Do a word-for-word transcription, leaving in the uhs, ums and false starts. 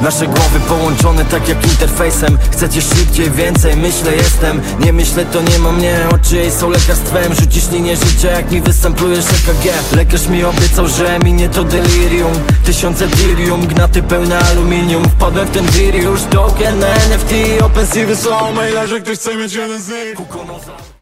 Nasze głowy połączone tak jak interfejsem. Chcecie szybciej, więcej, myślę jestem. Nie myślę, to nie ma mnie, oczy jej są lekarstwem. Rzucisz linię życia, jak mi wysamplujesz E K G. Lekarz mi obiecał, że minie to delirium. Tysiące dirium, gnaty pełne aluminium. Wpadłem w ten wir już, token, N F T, OpenSea wysłał maila, że ktoś chce mieć jeden z nich.